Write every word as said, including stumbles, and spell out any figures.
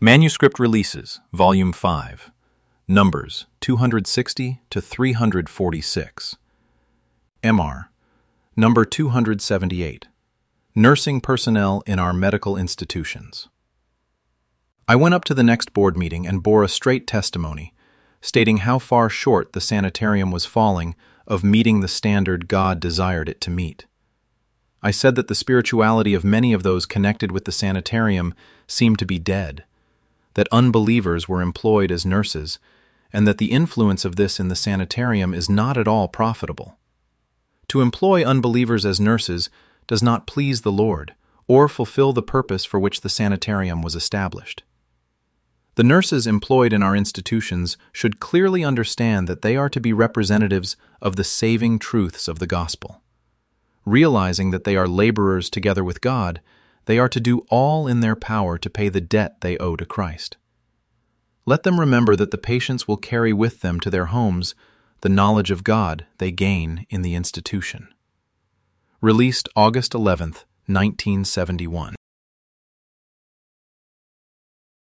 Manuscript Releases, Volume five, Numbers two hundred sixty to three hundred forty-six. M R, Number two hundred seventy-eight, Nursing Personnel in Our Medical Institutions. I went up to the next board meeting and bore a straight testimony, stating how far short the sanitarium was falling of meeting the standard God desired it to meet. I said that the spirituality of many of those connected with the sanitarium seemed to be dead, that unbelievers were employed as nurses, and that the influence of this in the sanitarium is not at all profitable. To employ unbelievers as nurses does not please the Lord or fulfill the purpose for which the sanitarium was established. The nurses employed in our institutions should clearly understand that they are to be representatives of the saving truths of the gospel. Realizing that they are laborers together with God, they are to do all in their power to pay the debt they owe to Christ. Let them remember that the patients will carry with them to their homes the knowledge of God they gain in the institution. Released August eleventh, nineteen seventy-one.